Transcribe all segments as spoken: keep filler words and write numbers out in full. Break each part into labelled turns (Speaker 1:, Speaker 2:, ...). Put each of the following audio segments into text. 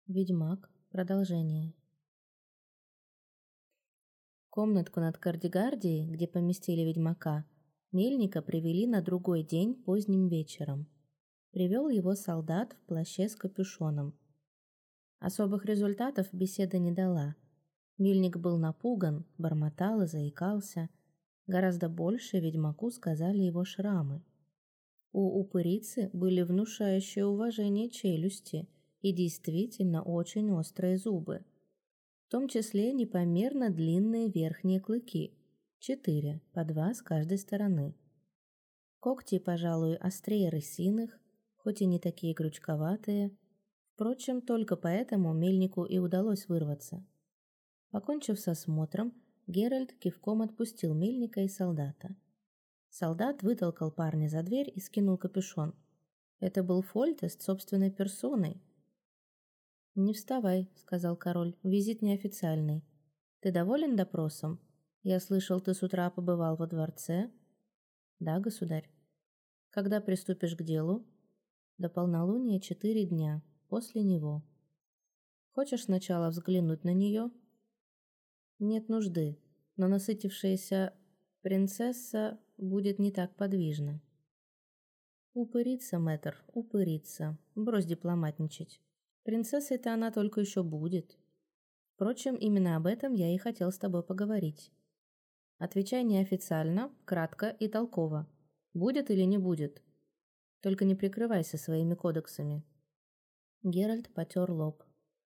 Speaker 1: Ведьмак. Продолжение. Комнатку над Кардигардией, где поместили ведьмака, Мельника привели на другой день поздним вечером. Привел его солдат в плаще с капюшоном. Особых результатов беседа не дала. Мельник был напуган, бормотал и заикался. Гораздо больше ведьмаку сказали его шрамы. У упырицы были внушающие уважение челюсти и действительно очень острые зубы. В том числе непомерно длинные верхние клыки, четыре, по два с каждой стороны. Когти, пожалуй, острее рысиных, хоть и не такие крючковатые. Впрочем, только поэтому Мельнику и удалось вырваться. Покончив с осмотром, Геральт кивком отпустил Мельника и солдата. Солдат вытолкал парня за дверь и скинул капюшон. Это был Фольтест собственной персоной. «Не вставай», — сказал король, — «визит неофициальный. Ты доволен допросом? Я слышал, ты с утра побывал во дворце?» «Да, государь». «Когда приступишь к делу?» «До полнолуния четыре дня, после него». «Хочешь сначала взглянуть на нее?» «Нет нужды, но насытившаяся принцесса будет не так подвижна». «Упырица, мэтр, упырица. Брось дипломатничать. Принцессой-то она только еще будет. Впрочем, именно об этом я и хотел с тобой поговорить. Отвечай неофициально, кратко и толково. Будет или не будет? Только не прикрывайся своими кодексами». Геральт потер лоб.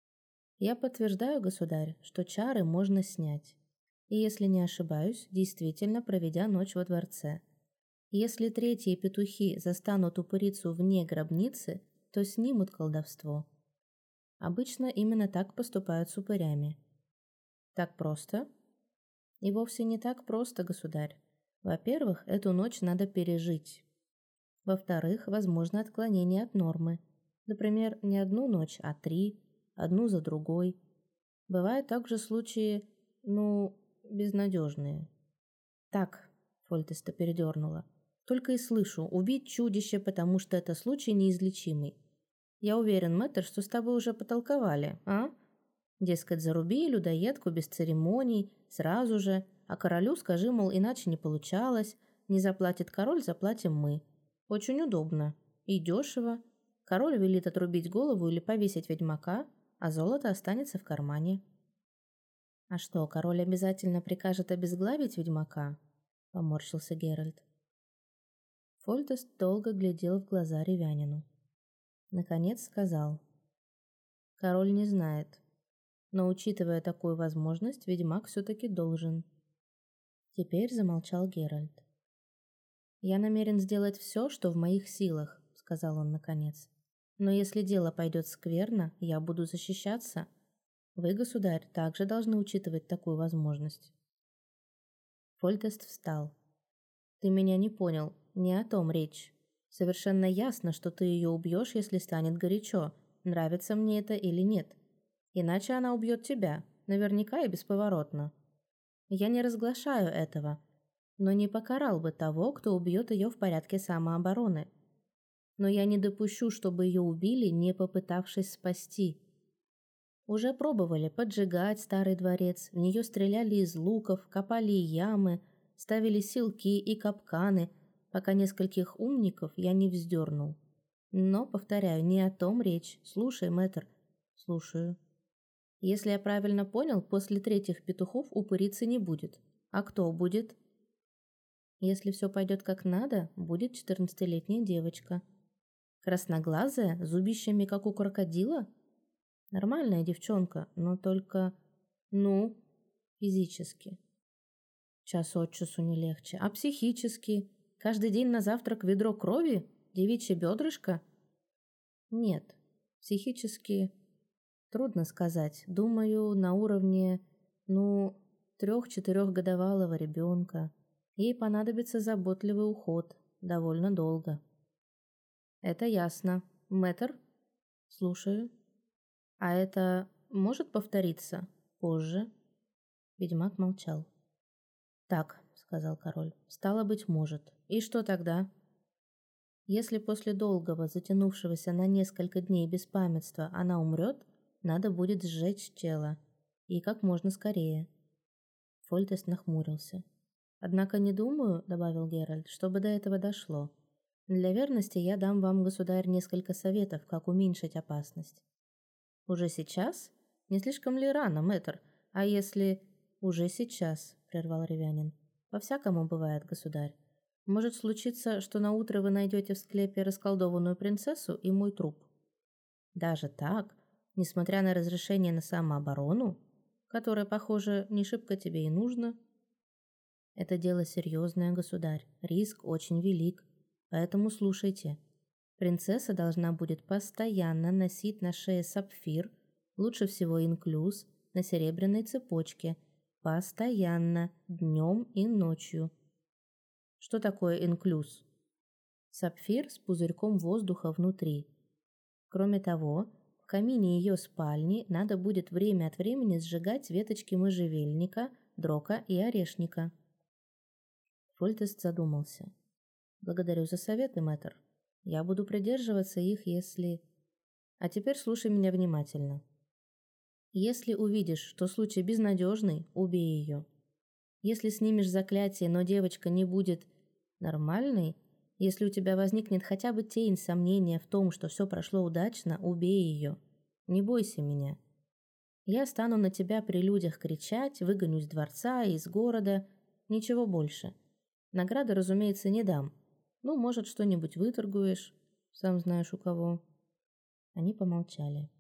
Speaker 1: «Я подтверждаю, государь, что чары можно снять. И, если не ошибаюсь, действительно проведя ночь во дворце. Если третьи петухи застанут упырицу вне гробницы, то снимут колдовство. Обычно именно так поступают с упырями». «Так просто?» «И вовсе не так просто, государь. Во-первых, эту ночь надо пережить. Во-вторых, возможно отклонение от нормы. Например, не одну ночь, а три, одну за другой. Бывают также случаи, ну, безнадежные». «Так», — Фольтеста передернула, — «только и слышу, убить чудище, потому что это случай неизлечимый. Я уверен, мэтр, что с тобой уже потолковали, а? Дескать, заруби людоедку без церемоний, сразу же, а королю скажи, мол, иначе не получалось, не заплатит король, заплатим мы. Очень удобно и дешево. Король велит отрубить голову или повесить ведьмака, а золото останется в кармане». «А что, король обязательно прикажет обезглавить ведьмака?» — поморщился Геральт. Фольтест долго глядел в глаза ревянину. Наконец сказал: «Король не знает, но, учитывая такую возможность, ведьмак все-таки должен». Теперь замолчал Геральт. «Я намерен сделать все, что в моих силах», — сказал он наконец. «Но если дело пойдет скверно, я буду защищаться. Вы, государь, также должны учитывать такую возможность». Фольтест встал. «Ты меня не понял, не о том речь. Совершенно ясно, что ты ее убьешь, если станет горячо, нравится мне это или нет. Иначе она убьет тебя, наверняка и бесповоротно. Я не разглашаю этого, но не покарал бы того, кто убьет ее в порядке самообороны. Но я не допущу, чтобы ее убили, не попытавшись спасти. Уже пробовали поджигать старый дворец, в нее стреляли из луков, копали ямы, ставили силки и капканы, пока нескольких умников я не вздернул. Но, повторяю, не о том речь. Слушай, мэтр». «Слушаю». «Если я правильно понял, после третьих петухов упырицы не будет. А кто будет?» «Если все пойдет как надо, будет четырнадцатилетняя девочка. Красноглазая, с зубищами, как у крокодила? Нормальная девчонка, но только, ну, физически. Час от часу не легче. А психически? Каждый день на завтрак ведро крови? Девичье бедрышко?» «Нет, психически трудно сказать. Думаю, на уровне, ну, трех-четырехгодовалого ребенка. Ей понадобится заботливый уход довольно долго». «Это ясно. Мэтр?» «Слушаю». «А это может повториться позже?» Ведьмак молчал. «Так», — сказал король, — «стало быть, может. И что тогда?» «Если после долгого, затянувшегося на несколько дней беспамятства она умрет, надо будет сжечь тело. И как можно скорее. Фольтест нахмурился. «Однако не думаю, — добавил Геральт, — чтобы до этого дошло. Для верности я дам вам, государь, несколько советов, как уменьшить опасность». «Уже сейчас? Не слишком ли рано, мэтр? А если...» «Уже сейчас», — прервал Ревянин. «По-всякому бывает, государь. Может случиться, что наутро вы найдете в склепе расколдованную принцессу и мой труп». «Даже так? Несмотря на разрешение на самооборону, которое, похоже, не шибко тебе и нужно?» «Это дело серьезное, государь. Риск очень велик. Поэтому слушайте. Принцесса должна будет постоянно носить на шее сапфир, лучше всего инклюз, на серебряной цепочке. Постоянно, днем и ночью». «Что такое инклюз?» «Сапфир с пузырьком воздуха внутри. Кроме того, в камине ее спальни надо будет время от времени сжигать веточки можжевельника, дрока и орешника». Фольтест задумался. «Благодарю за советы, мэтр. Я буду придерживаться их, если... А теперь слушай меня внимательно. Если увидишь, что случай безнадежный, убей ее. Если снимешь заклятие, но девочка не будет нормальной, если у тебя возникнет хотя бы тень сомнения в том, что все прошло удачно, убей ее. Не бойся меня. Я стану на тебя при людях кричать, выгоню из дворца и из города. Ничего больше. Награды, разумеется, не дам. Ну, может, что-нибудь выторгуешь, сам знаешь у кого». Они помолчали.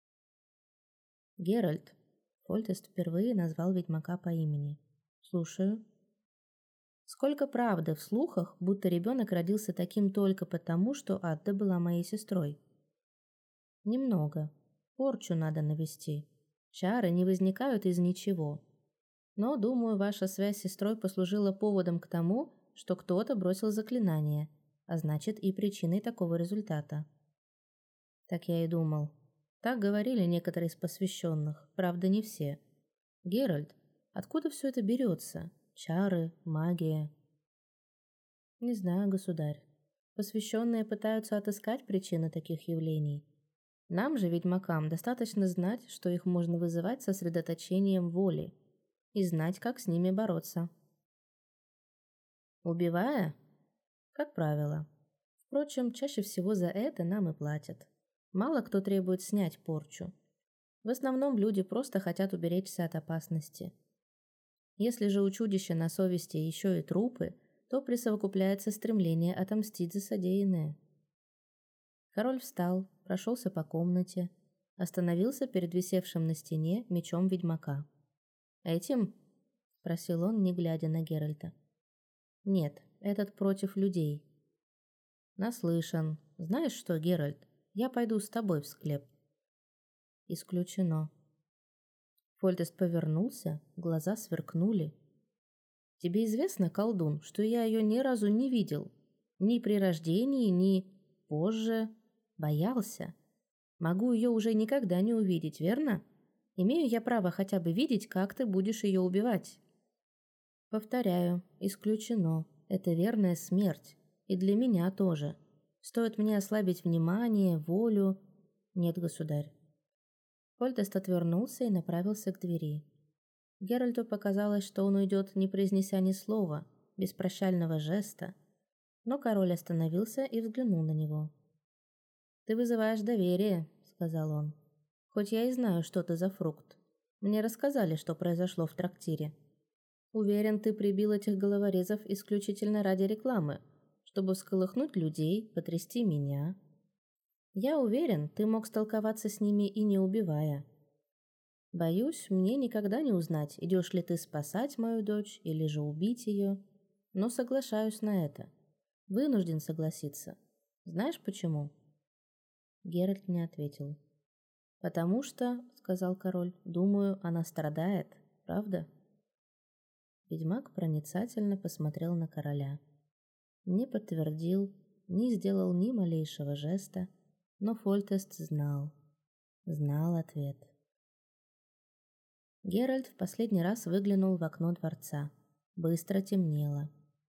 Speaker 1: «Геральт», — Фольтест впервые назвал ведьмака по имени. «Слушаю». «Сколько правды в слухах, будто ребенок родился таким только потому, что Адда была моей сестрой?» «Немного. Порчу надо навести. Чары не возникают из ничего. Но, думаю, ваша связь с сестрой послужила поводом к тому, что кто-то бросил заклинание, а значит и причиной такого результата». «Так я и думал. Так говорили некоторые из посвященных, правда, не все. Геральт, откуда все это берется? Чары, магия?» «Не знаю, государь. Посвященные пытаются отыскать причины таких явлений. Нам же, ведьмакам, достаточно знать, что их можно вызывать сосредоточением воли, и знать, как с ними бороться». «Убивая?» «Как правило. Впрочем, чаще всего за это нам и платят. Мало кто требует снять порчу. В основном люди просто хотят уберечься от опасности. Если же у чудища на совести еще и трупы, то присовокупляется стремление отомстить за содеянное». Король встал, прошелся по комнате, остановился перед висевшим на стене мечом ведьмака. «Этим?» — спросил он, не глядя на Геральта. «Нет, этот против людей». «Наслышан. Знаешь что, Геральт, я пойду с тобой в склеп». «Исключено». Фольтест повернулся, глаза сверкнули. «Тебе известно, колдун, что я ее ни разу не видел? Ни при рождении, ни позже. Боялся. Могу ее уже никогда не увидеть, верно? Имею я право хотя бы видеть, как ты будешь ее убивать?» «Повторяю, исключено. Это верная смерть. И для меня тоже. Стоит мне ослабить внимание, волю...» «Нет, государь». Фольтест отвернулся и направился к двери. Геральту показалось, что он уйдет, не произнеся ни слова, без прощального жеста, но король остановился и взглянул на него. «Ты вызываешь доверие», — сказал он. «Хоть я и знаю, что ты за фрукт. Мне рассказали, что произошло в трактире. Уверен, ты прибил этих головорезов исключительно ради рекламы, чтобы всколыхнуть людей, потрясти меня. Я уверен, ты мог столковаться с ними и не убивая. Боюсь, мне никогда не узнать, идешь ли ты спасать мою дочь или же убить ее, но соглашаюсь на это. Вынужден согласиться. Знаешь почему?» Геральт не ответил. «Потому что, — сказал король, — думаю, она страдает, правда?» Ведьмак проницательно посмотрел на короля. Не подтвердил, не сделал ни малейшего жеста, но Фольтест знал, знал ответ. Геральт в последний раз выглянул в окно дворца. Быстро темнело.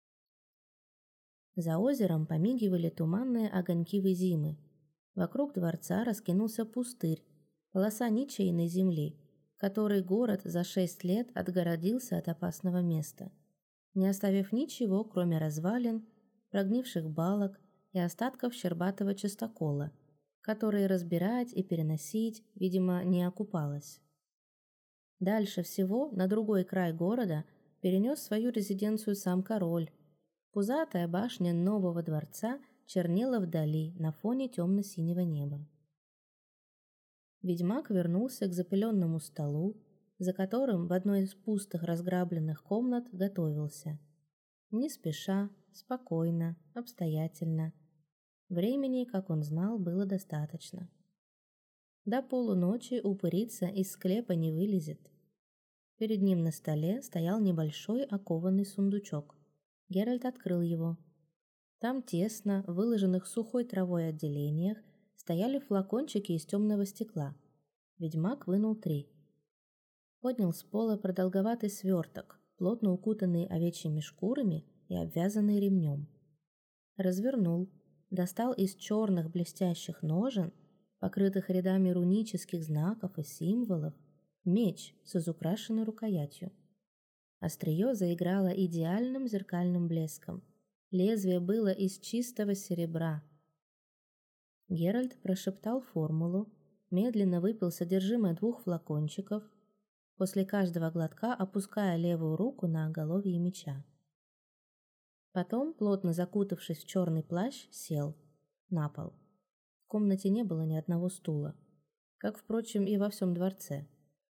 Speaker 1: За озером помигивали туманные огоньки Визимы. Вокруг дворца раскинулся пустырь, полоса ничейной земли, которой город за шесть лет отгородился от опасного места, не оставив ничего, кроме развалин, прогнивших балок и остатков щербатого частокола, которые разбирать и переносить, видимо, не окупалось. Дальше всего, на другой край города, перенес свою резиденцию сам король. Пузатая башня нового дворца чернела вдали на фоне темно-синего неба. Ведьмак вернулся к запыленному столу, за которым в одной из пустых разграбленных комнат готовился. Не спеша, спокойно, обстоятельно. Времени, как он знал, было достаточно. До полуночи упырица из склепа не вылезет. Перед ним на столе стоял небольшой окованный сундучок. Геральт открыл его. Там тесно, в выложенных сухой травой отделениях, стояли флакончики из темного стекла. Ведьмак вынул три. Поднял с пола продолговатый сверток, плотно укутанный овечьими шкурами и обвязанный ремнем. Развернул, достал из черных блестящих ножен, покрытых рядами рунических знаков и символов, меч с изукрашенной рукоятью. Острие заиграло идеальным зеркальным блеском. Лезвие было из чистого серебра. Геральт прошептал формулу, медленно выпил содержимое двух флакончиков, после каждого глотка опуская левую руку на оголовье меча. Потом, плотно закутавшись в черный плащ, сел на пол. В комнате не было ни одного стула, как, впрочем, и во всем дворце.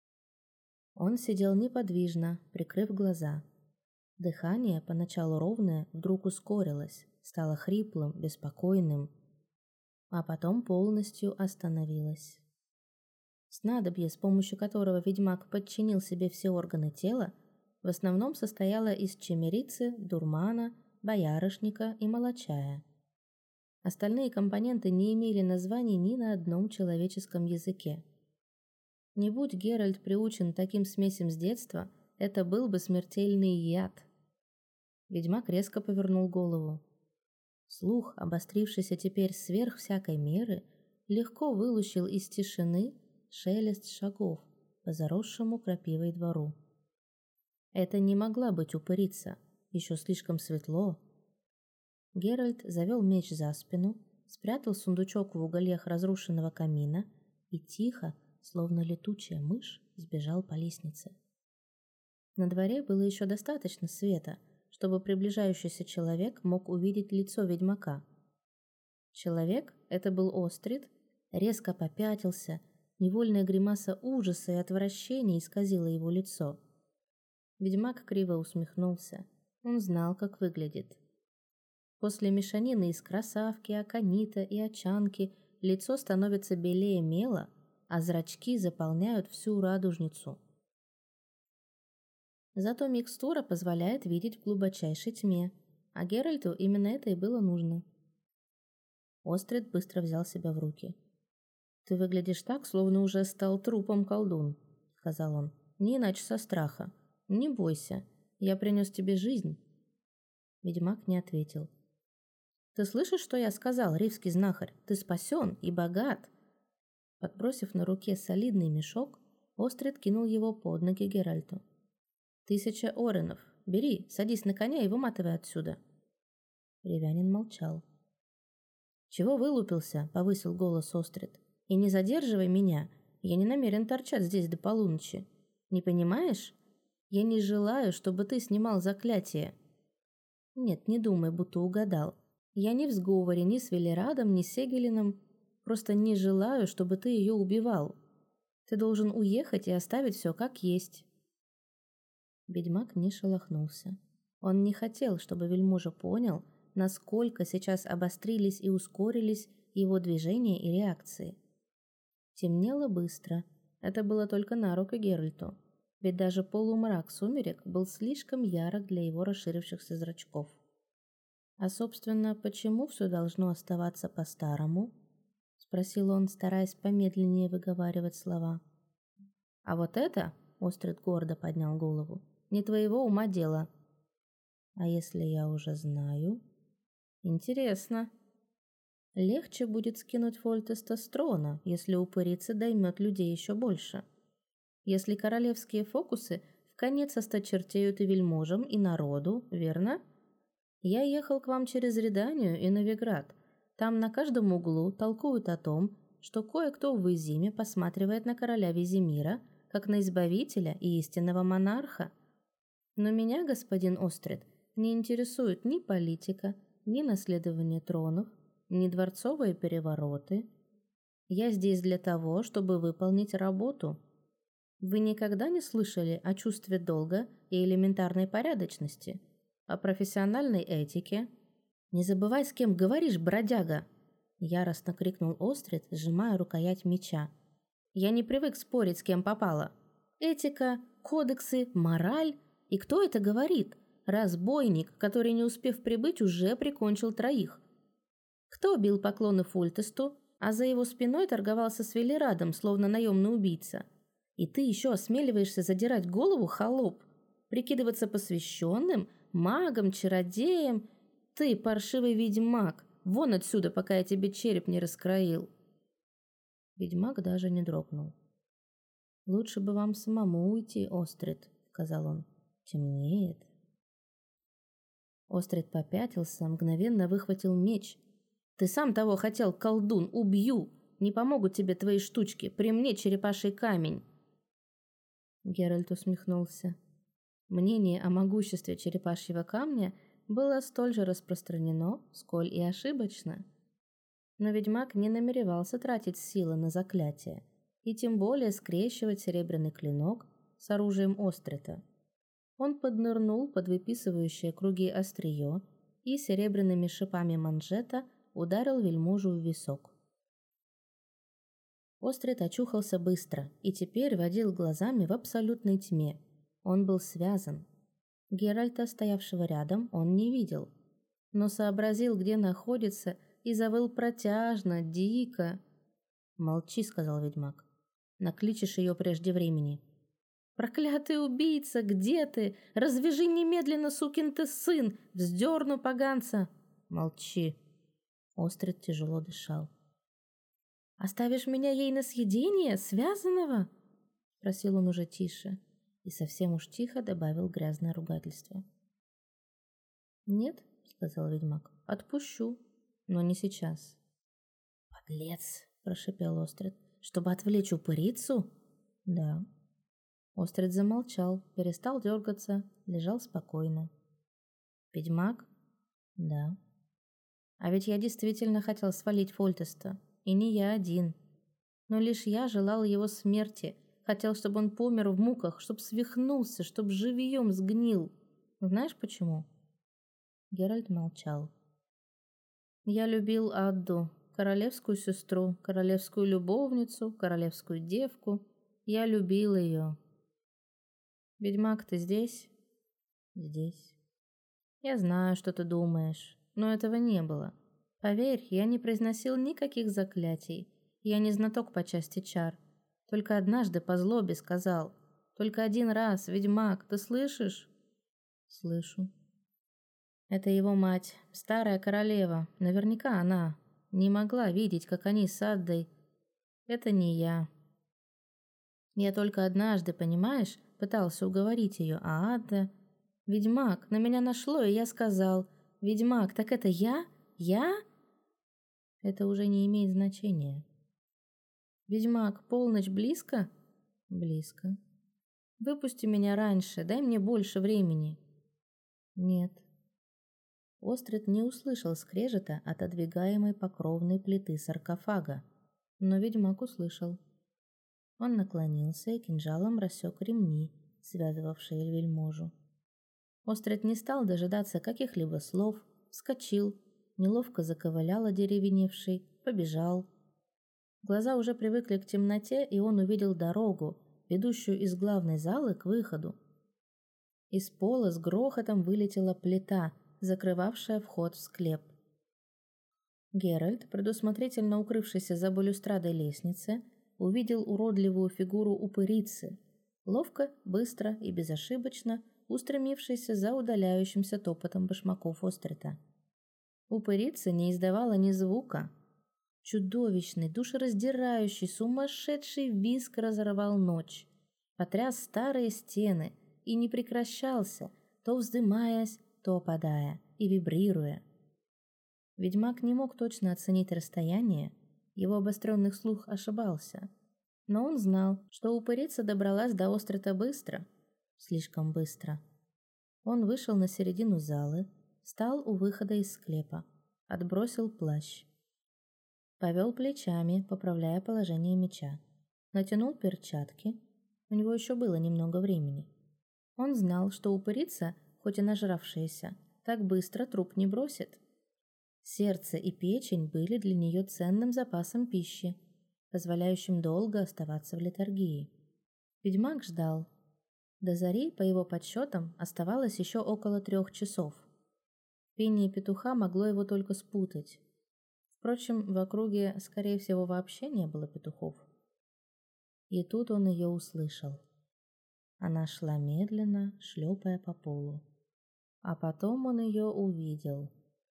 Speaker 1: Он сидел неподвижно, прикрыв глаза. Дыхание, поначалу ровное, вдруг ускорилось, стало хриплым, беспокойным, а потом полностью остановилось. Снадобье, с помощью которого ведьмак подчинил себе все органы тела, в основном состояло из чимерицы, дурмана, боярышника и молочая. Остальные компоненты не имели названий ни на одном человеческом языке. Не будь Геральт приучен таким смесям с детства, это был бы смертельный яд. Ведьмак резко повернул голову. Слух, обострившийся теперь сверх всякой меры, легко вылучил из тишины шелест шагов по заросшему крапивой двору. Это не могла быть упырица, еще слишком светло. Геральт завел меч за спину, спрятал сундучок в уголях разрушенного камина и тихо, словно летучая мышь, сбежал по лестнице. На дворе было еще достаточно света, чтобы приближающийся человек мог увидеть лицо ведьмака. Человек, это был Острид, резко попятился, невольная гримаса ужаса и отвращения исказила его лицо. Ведьмак криво усмехнулся. Он знал, как выглядит. После мешанины из красавки, аконита и очанки лицо становится белее мела, а зрачки заполняют всю радужницу. Зато микстура позволяет видеть в глубочайшей тьме, а Геральту именно это и было нужно. Острид быстро взял себя в руки. «Ты выглядишь так, словно уже стал трупом, колдун», — сказал он. «Не иначе со страха. Не бойся, я принес тебе жизнь». Ведьмак не ответил. «Ты слышишь, что я сказал, ривский знахарь? Ты спасен и богат!» Подбросив на руке солидный мешок, Острид кинул его под ноги Геральту. «Тысяча оренов. Бери, садись на коня и выматывай отсюда». Ревянин молчал. «Чего вылупился?» — повысил голос Острид. «И не задерживай меня. Я не намерен торчать здесь до полуночи. Не понимаешь? Я не желаю, чтобы ты снимал заклятие». «Нет, не думай, будто угадал. Я не в сговоре ни с Велерадом, ни с Эгелином. Просто не желаю, чтобы ты ее убивал. Ты должен уехать и оставить все как есть». Ведьмак не шелохнулся. Он не хотел, чтобы вельможа понял, насколько сейчас обострились и ускорились его движения и реакции. Темнело быстро. Это было только на руку Геральту, ведь даже полумрак сумерек был слишком ярок для его расширившихся зрачков. «А, собственно, почему все должно оставаться по-старому?» — спросил он, стараясь помедленнее выговаривать слова. «А вот это, — Острид гордо поднял голову, — не твоего ума дело». «А если я уже знаю?» «Интересно». Легче будет скинуть Фольтеста с трона, если упырица доймет людей еще больше. Если королевские фокусы вконец осточертеют и вельможам, и народу, верно? Я ехал к вам через Реданию и Новиград. Там на каждом углу толкуют о том, что кое-кто в Изиме посматривает на короля Визимира, как на избавителя и истинного монарха. Но меня, господин Острид, не интересует ни политика, ни наследование тронов, ни дворцовые перевороты. Я здесь для того, чтобы выполнить работу. Вы никогда не слышали о чувстве долга и элементарной порядочности, о профессиональной этике? Не забывай, с кем говоришь, бродяга! Яростно крикнул Острид, сжимая рукоять меча. Я не привык спорить, с кем попало. Этика, кодексы, мораль. И кто это говорит? Разбойник, который, не успев прибыть, уже прикончил троих. Кто бил поклоны Фольтесту, а за его спиной торговался с Велерадом, словно наемный убийца? И ты еще осмеливаешься задирать голову, холоп? Прикидываться посвященным, магом, чародеем? Ты паршивый ведьмак! Вон отсюда, пока я тебе череп не раскроил!» Ведьмак даже не дрогнул. «Лучше бы вам самому уйти, Острид», — сказал он. «Темнеет». Острид попятился, мгновенно выхватил меч. «Ты сам того хотел, колдун, убью! Не помогут тебе твои штучки, при мне черепаший камень!» Геральт усмехнулся. Мнение о могуществе черепашьего камня было столь же распространено, сколь и ошибочно. Но ведьмак не намеревался тратить силы на заклятие, и тем более скрещивать серебряный клинок с оружием Острита. Он поднырнул под выписывающее круги острие и серебряными шипами манжета ударил вельможу в висок. Острид очухался быстро и теперь водил глазами в абсолютной тьме. Он был связан. Геральта, стоявшего рядом, он не видел, но сообразил, где находится, и завыл протяжно, дико. «Молчи», — сказал ведьмак. «Накличешь ее прежде времени». «Проклятый убийца, где ты? Развяжи немедленно, сукин ты сын! Вздерну поганца!» «Молчи!» Острид тяжело дышал. «Оставишь меня ей на съедение, связанного?» Спросил он уже тише и совсем уж тихо добавил грязное ругательство. «Нет», — сказал ведьмак, — «отпущу, но не сейчас». «Подлец!» — прошипел Острид. «Чтобы отвлечь упырицу?» «Да». Острид замолчал, перестал дергаться, лежал спокойно. «Ведьмак?» «Да». «А ведь я действительно хотел свалить Фольтеста, и не я один. Но лишь я желал его смерти, хотел, чтобы он помер в муках, чтоб свихнулся, чтоб живьем сгнил. Знаешь почему?» Геральт молчал. «Я любил Адду, королевскую сестру, королевскую любовницу, королевскую девку. Я любил ее». «Ведьмак, ты здесь?» «Здесь». «Я знаю, что ты думаешь, но этого не было. Поверь, я не произносил никаких заклятий. Я не знаток по части чар. Только однажды по злобе сказал. Только один раз, ведьмак, ты слышишь?» «Слышу». «Это его мать, старая королева. Наверняка она не могла видеть, как они с Аддой. Это не я. Я только однажды, понимаешь, пытался уговорить ее, а Адда... Ведьмак, на меня нашло, и я сказал: «Ведьмак, так это я? Я?» Это уже не имеет значения. «Ведьмак, полночь близко?» «Близко». «Выпусти меня раньше, дай мне больше времени». «Нет». Острид не услышал скрежета отодвигаемой покровной плиты саркофага, но ведьмак услышал. Он наклонился и кинжалом рассек ремни, связывавшие вельможу. Острид не стал дожидаться каких-либо слов, вскочил, неловко заковылял одеревеневший, побежал. Глаза уже привыкли к темноте, и он увидел дорогу, ведущую из главной залы к выходу. Из пола с грохотом вылетела плита, закрывавшая вход в склеп. Геральт, предусмотрительно укрывшийся за балюстрадой лестницы, увидел уродливую фигуру упырицы, ловко, быстро и безошибочно устремившейся за удаляющимся топотом башмаков Острита. Упырица не издавала ни звука, Чудовищный, душераздирающий, сумасшедший визг разорвал ночь, потряс старые стены и не прекращался, то вздымаясь, то опадая и вибрируя. Ведьмак не мог точно оценить расстояние, его обостренный слух ошибался, но он знал, что упырица добралась до острова быстро, слишком быстро. Он вышел на середину залы, встал у выхода из склепа, отбросил плащ. Повел плечами, поправляя положение меча. Натянул перчатки. У него еще было немного времени. Он знал, что упырица, хоть и нажравшаяся, так быстро труп не бросит. Сердце и печень были для нее ценным запасом пищи, позволяющим долго оставаться в летаргии. Ведьмак ждал. До зари, по его подсчетам, оставалось еще около трех часов. Пение петуха могло его только спутать. Впрочем, в округе, скорее всего, вообще не было петухов. И тут он ее услышал. Она шла медленно, шлепая по полу. А потом он ее увидел.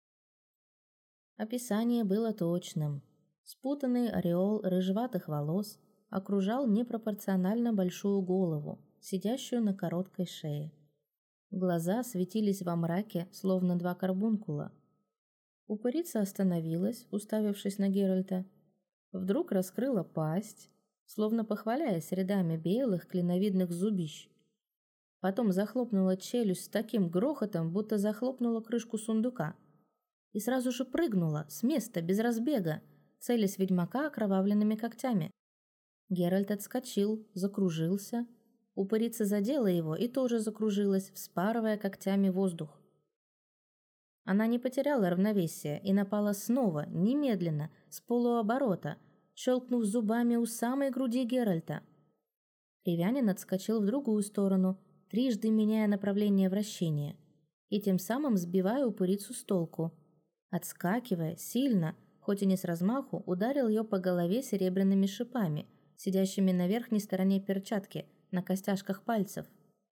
Speaker 1: Описание было точным. Спутанный ореол рыжеватых волос окружал непропорционально большую голову, сидящую на короткой шее. Глаза светились во мраке, словно два карбункула. Упырица остановилась, уставившись на Геральта. Вдруг раскрыла пасть, словно похваляясь рядами белых клиновидных зубищ. Потом захлопнула челюсть с таким грохотом, будто захлопнула крышку сундука. И сразу же прыгнула, с места, без разбега, целясь ведьмака окровавленными когтями. Геральт отскочил, закружился. Упырица задела его и тоже закружилась, вспарывая когтями воздух. Она не потеряла равновесия и напала снова, немедленно, с полуоборота, щелкнув зубами у самой груди Геральта. Ревянин отскочил в другую сторону, трижды меняя направление вращения, и тем самым сбивая упырицу с толку. Отскакивая, сильно, хоть и не с размаху, ударил ее по голове серебряными шипами, сидящими на верхней стороне перчатки, на костяшках пальцев.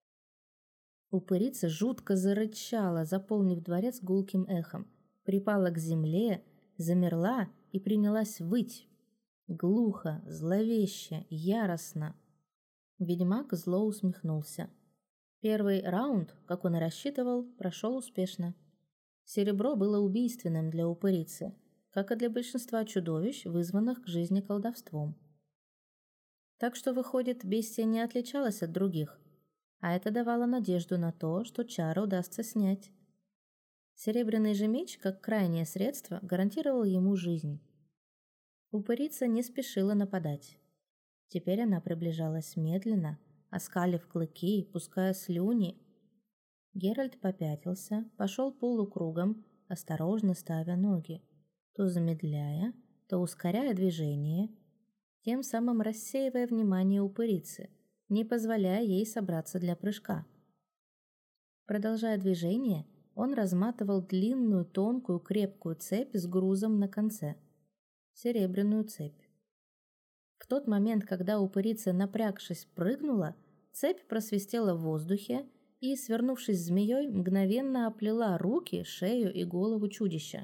Speaker 1: Упырица жутко зарычала, заполнив дворец гулким эхом, припала к земле, замерла и принялась выть. Глухо, зловеще, яростно. Ведьмак зло усмехнулся. Первый раунд, как он и рассчитывал, прошел успешно. Серебро было убийственным для упырицы, как и для большинства чудовищ, вызванных к жизни колдовством. Так что, выходит, бестия не отличалась от других, а это давало надежду на то, что чары удастся снять. Серебряный же меч, как крайнее средство, гарантировал ему жизнь. Упырица не спешила нападать. Теперь она приближалась медленно, оскалив клыки, пуская слюни. Геральт попятился, пошел полукругом, осторожно ставя ноги, то замедляя, то ускоряя движение, тем самым рассеивая внимание упырицы, не позволяя ей собраться для прыжка. Продолжая движение, он разматывал длинную, тонкую, крепкую цепь с грузом на конце. Серебряную цепь. В тот момент, когда упырица, напрягшись, прыгнула, цепь просвистела в воздухе и, свернувшись змеей, мгновенно оплела руки, шею и голову чудища.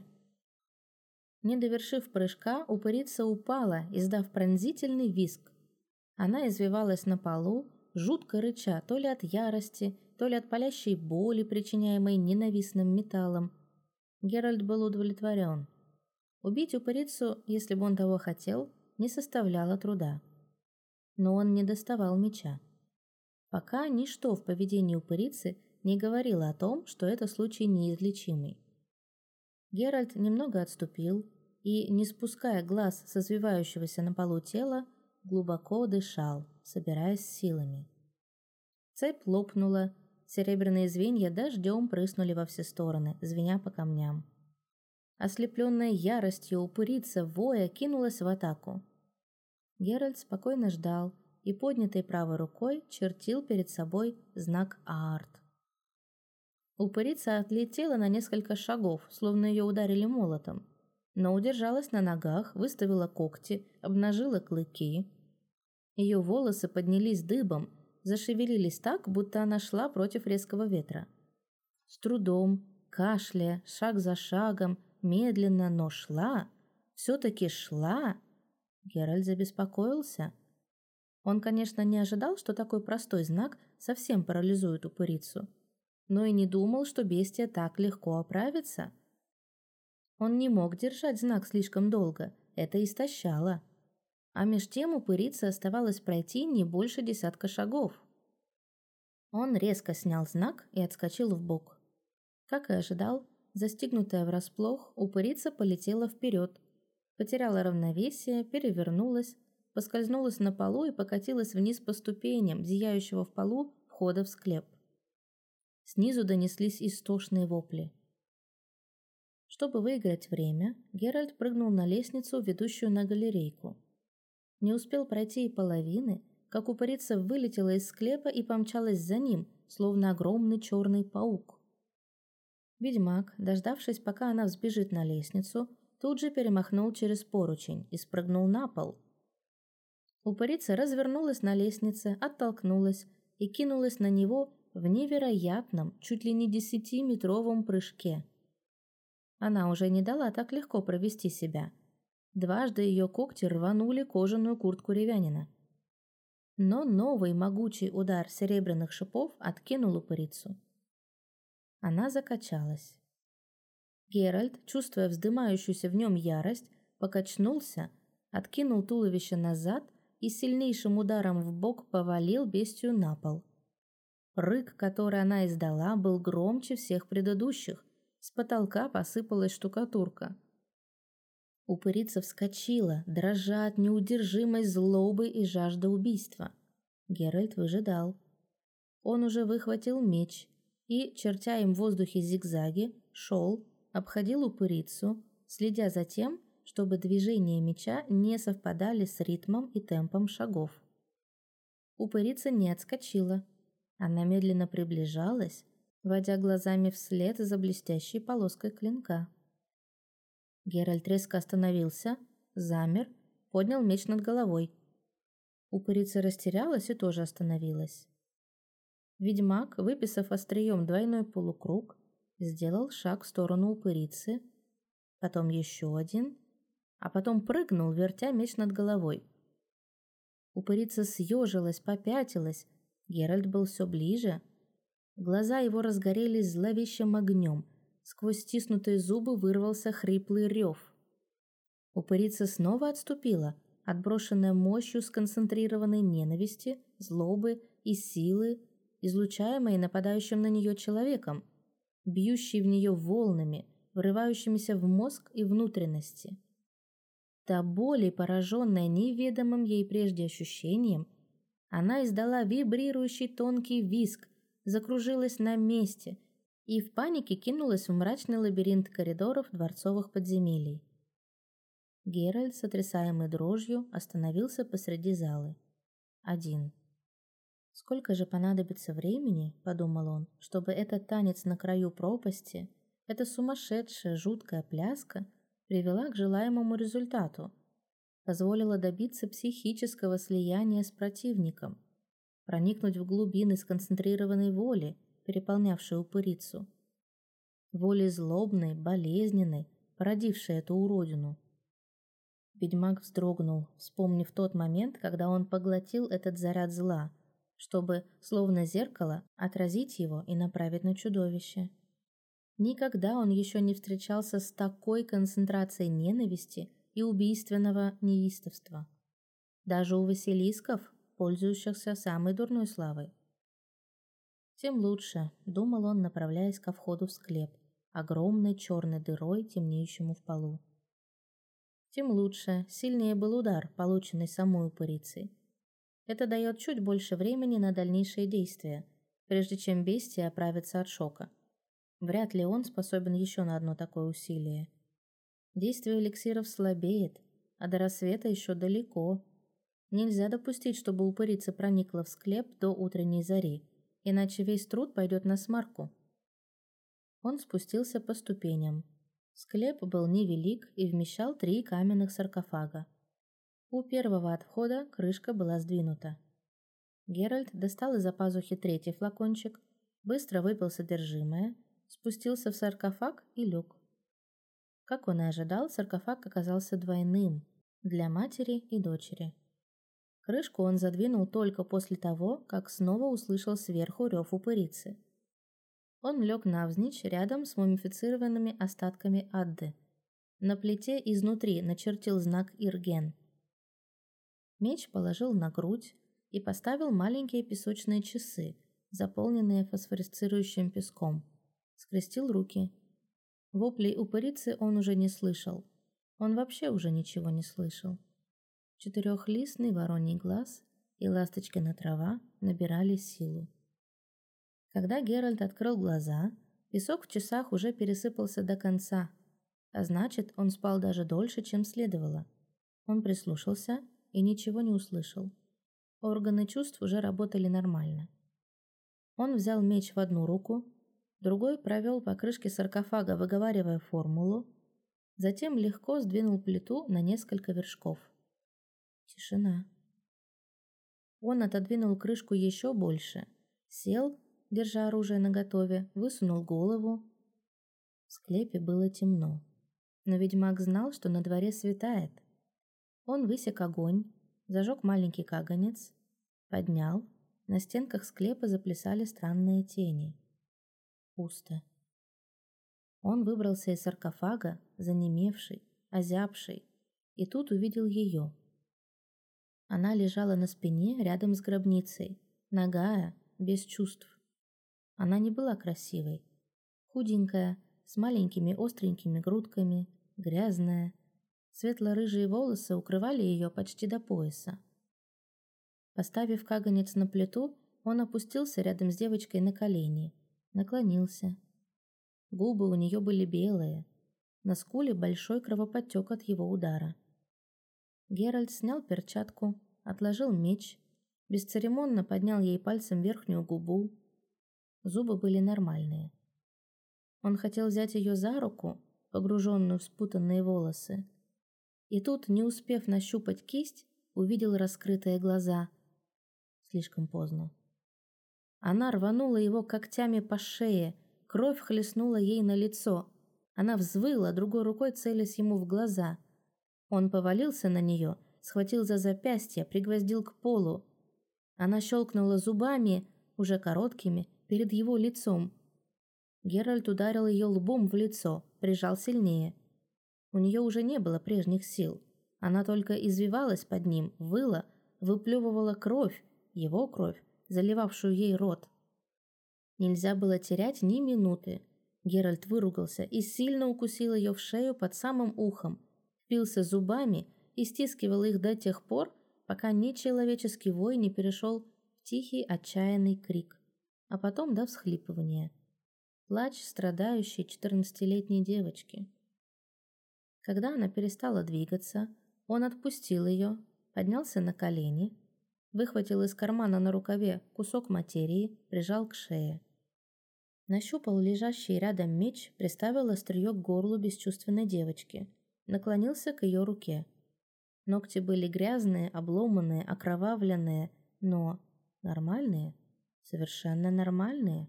Speaker 1: Не довершив прыжка, упырица упала, издав пронзительный визг. Она извивалась на полу, жутко рыча то ли от ярости, то ли от палящей боли, причиняемой ненавистным металлом. Геральт был удовлетворен. Убить упырицу, если бы он того хотел, не составляло труда. Но он не доставал меча. Пока ничто в поведении упырицы не говорило о том, что это случай неизлечимый. Геральт немного отступил и, не спуская глаз с извивающегося на полу тела, глубоко дышал, собираясь силами. Цепь лопнула, серебряные звенья дождем прыснули во все стороны, звеня по камням. Ослепленная яростью упырица воя кинулась в атаку. Геральт спокойно ждал и поднятой правой рукой чертил перед собой знак Аарт. Упырица отлетела на несколько шагов, словно ее ударили молотом, но удержалась на ногах, выставила когти, обнажила клыки. Ее волосы поднялись дыбом, зашевелились так, будто она шла против резкого ветра. С трудом, кашляя, шаг за шагом, медленно, но шла, все-таки шла? Геральт забеспокоился. Он, конечно, не ожидал, что такой простой знак совсем парализует упырицу, но и не думал, что бестия так легко оправится. Он не мог держать знак слишком долго, это истощало. А меж тем упырице оставалось пройти не больше десятка шагов. Он резко снял знак и отскочил вбок. Как и ожидал, застигнутая врасплох, упырица полетела вперед, потеряла равновесие, перевернулась, поскользнулась на полу и покатилась вниз по ступеням, зияющего в полу входа в склеп. Снизу донеслись истошные вопли. Чтобы выиграть время, Геральт прыгнул на лестницу, ведущую на галерейку. Не успел пройти и половины, как упырица вылетела из склепа и помчалась за ним, словно огромный черный паук. Ведьмак, дождавшись, пока она взбежит на лестницу, тут же перемахнул через поручень и спрыгнул на пол. Упырица развернулась на лестнице, оттолкнулась и кинулась на него в невероятном, чуть ли не десятиметровом прыжке. Она уже не дала так легко провести себя. Дважды ее когти рванули кожаную куртку ревянина. Но новый могучий удар серебряных шипов откинул упырицу. Она закачалась. Геральт, чувствуя вздымающуюся в нем ярость, покачнулся, откинул туловище назад и сильнейшим ударом в бок повалил бестию на пол. Рык, который она издала, был громче всех предыдущих. С потолка посыпалась штукатурка. Упырица вскочила, дрожа от неудержимой злобы и жажды убийства. Геральт выжидал. Он уже выхватил меч и, чертя им в воздухе зигзаги, шел, обходил упырицу, следя за тем, чтобы движения меча не совпадали с ритмом и темпом шагов. Упырица не отскочила. Она медленно приближалась, водя глазами вслед за блестящей полоской клинка. Геральт резко остановился, замер, поднял меч над головой. Упырица растерялась и тоже остановилась. Ведьмак, выписав острием двойной полукруг, сделал шаг в сторону упырицы, потом еще один, а потом прыгнул, вертя меч над головой. Упырица съежилась, попятилась. Геральт был все ближе. Глаза его разгорелись зловещим огнем. Сквозь стиснутые зубы вырвался хриплый рев. Упырица снова отступила, отброшенная мощью сконцентрированной ненависти, злобы и силы, излучаемой нападающим на нее человеком, бьющей в нее волнами, врывающимися в мозг и внутренности. До боли, пораженная неведомым ей прежде ощущением, она издала вибрирующий тонкий визг, закружилась на месте и в панике кинулась в мрачный лабиринт коридоров дворцовых подземелий. Геральт, сотрясаемый дрожью, остановился посреди залы. Один. «Сколько же понадобится времени, — подумал он, — чтобы этот танец на краю пропасти, эта сумасшедшая, жуткая пляска привела к желаемому результату, позволила добиться психического слияния с противником, проникнуть в глубины сконцентрированной воли, переполнявшей упырицу, воли злобной, болезненной, породившей эту уродину». Ведьмак вздрогнул, вспомнив тот момент, когда он поглотил этот заряд зла, чтобы, словно зеркало, отразить его и направить на чудовище. Никогда он еще не встречался с такой концентрацией ненависти и убийственного неистовства. Даже у василисков, пользующихся самой дурной славой. Тем лучше, думал он, направляясь ко входу в склеп, огромной черной дырой, темнеющему в полу. Тем лучше, сильнее был удар, полученный самой упырицей. Это дает чуть больше времени на дальнейшие действия, прежде чем бестия оправится от шока. Вряд ли он способен еще на одно такое усилие. Действие эликсиров слабеет, а до рассвета еще далеко. Нельзя допустить, чтобы упырица проникла в склеп до утренней зари, иначе весь труд пойдет на смарку. Он спустился по ступеням. Склеп был невелик и вмещал три каменных саркофага. У первого от входа крышка была сдвинута. Геральт достал из-за пазухи третий флакончик, быстро выпил содержимое, спустился в саркофаг и лег. Как он и ожидал, саркофаг оказался двойным для матери и дочери. Крышку он задвинул только после того, как снова услышал сверху рев упырицы. Он лег навзничь рядом с мумифицированными остатками Адды. На плите изнутри начертил знак Ирген. Меч положил на грудь и поставил маленькие песочные часы, заполненные фосфорисцирующим песком. Скрестил руки. Воплей упырицы он уже не слышал. Он вообще уже ничего не слышал. Четырехлистный вороний глаз и ласточкина трава набирали силу. Когда Геральт открыл глаза, песок в часах уже пересыпался до конца, а значит, он спал даже дольше, чем следовало. Он прислушался и ничего не услышал. Органы чувств уже работали нормально. Он взял меч в одну руку, другой провел по крышке саркофага, выговаривая формулу, затем легко сдвинул плиту на несколько вершков. Тишина. Он отодвинул крышку еще больше, сел, держа оружие наготове, высунул голову. В склепе было темно, но ведьмак знал, что на дворе светает. Он высек огонь, зажег маленький каганец, поднял. На стенках склепа заплясали странные тени. Пусто. Он выбрался из саркофага, занемевший, озябший, и тут увидел ее. Она лежала на спине рядом с гробницей, нагая, без чувств. Она не была красивой. Худенькая, с маленькими остренькими грудками, грязная. Светло-рыжие волосы укрывали ее почти до пояса. Поставив каганец на плиту, он опустился рядом с девочкой на колени, наклонился. Губы у нее были белые, на скуле большой кровоподтек от его удара. Геральт снял перчатку, отложил меч, бесцеремонно поднял ей пальцем верхнюю губу. Зубы были нормальные. Он хотел взять ее за руку, погруженную в спутанные волосы, и тут, не успев нащупать кисть, увидел раскрытые глаза. Слишком поздно. Она рванула его когтями по шее, кровь хлестнула ей на лицо. Она взвыла, другой рукой целясь ему в глаза. Он повалился на нее, схватил за запястье, пригвоздил к полу. Она щелкнула зубами, уже короткими, перед его лицом. Геральт ударил ее лбом в лицо, прижал сильнее. У нее уже не было прежних сил. Она только извивалась под ним, выла, выплевывала кровь, его кровь, заливавшую ей рот. Нельзя было терять ни минуты. Геральт выругался и сильно укусил ее в шею под самым ухом, впился зубами и стискивал их до тех пор, пока нечеловеческий вой не перешел в тихий отчаянный крик, а потом до всхлипывания. Плач страдающей четырнадцатилетней девочки. Когда она перестала двигаться, он отпустил ее, поднялся на колени, выхватил из кармана на рукаве кусок материи, прижал к шее. Нащупал лежащий рядом меч, приставил острие к горлу бесчувственной девочки, наклонился к ее руке. Ногти были грязные, обломанные, окровавленные, но нормальные, совершенно нормальные.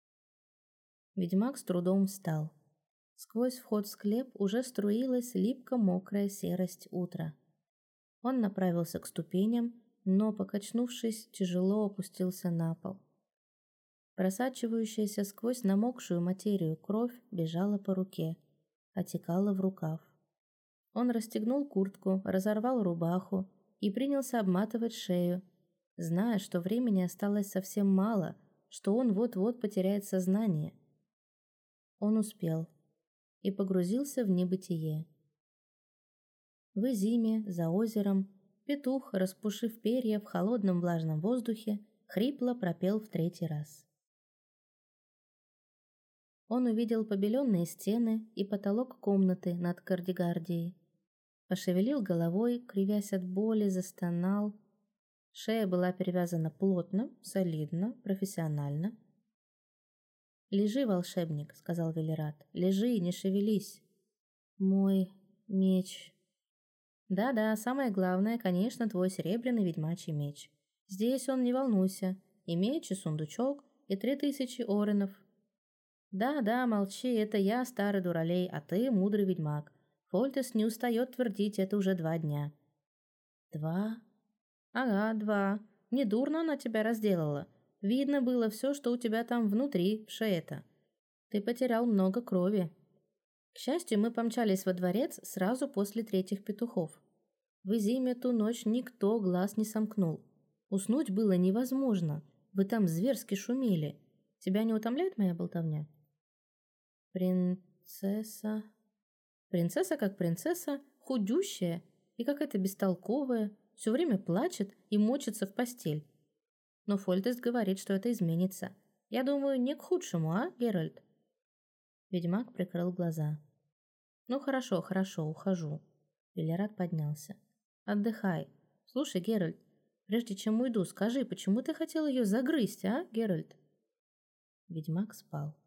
Speaker 1: Ведьмак с трудом встал. Сквозь вход в склеп уже струилась липко-мокрая серость утра. Он направился к ступеням, но, покачнувшись, тяжело опустился на пол. Просачивающаяся сквозь намокшую материю кровь бежала по руке, отекала в рукав. Он расстегнул куртку, разорвал рубаху и принялся обматывать шею, зная, что времени осталось совсем мало, что он вот-вот потеряет сознание. Он успел и погрузился в небытие. В Изиме, за озером, петух, распушив перья в холодном влажном воздухе, хрипло пропел в третий раз. Он увидел побеленные стены и потолок комнаты над Кардигардией. Пошевелил головой, кривясь от боли, застонал. Шея была перевязана плотно, солидно, профессионально. «Лежи, волшебник», — сказал Велерат. «Лежи, не шевелись». «Мой меч». «Да-да, самое главное, конечно, твой серебряный ведьмачий меч. Здесь он, не волнуйся, и меч, и сундучок, и три тысячи оренов». Да-да, молчи, это я, старый дуралей, а ты мудрый ведьмак. Фольтес не устает твердить это уже два дня. Два? Ага, два. Недурно она тебя разделала. Видно было все, что у тебя там внутри, в шее-то. Ты потерял много крови. К счастью, мы помчались во дворец сразу после третьих петухов. В Изиме ту ночь никто глаз не сомкнул. Уснуть было невозможно. Вы там зверски шумели. Тебя не утомляет моя болтовня? Принцесса... Принцесса как принцесса, худющая и какая-то бестолковая, все время плачет и мочится в постель. Но Фольтест говорит, что это изменится. Я думаю, не к худшему, а, Геральт?» Ведьмак прикрыл глаза. «Ну хорошо, хорошо, ухожу». Велерат поднялся. «Отдыхай. Слушай, Геральт, прежде чем уйду, скажи, почему ты хотел ее загрызть, а, Геральт?» Ведьмак спал.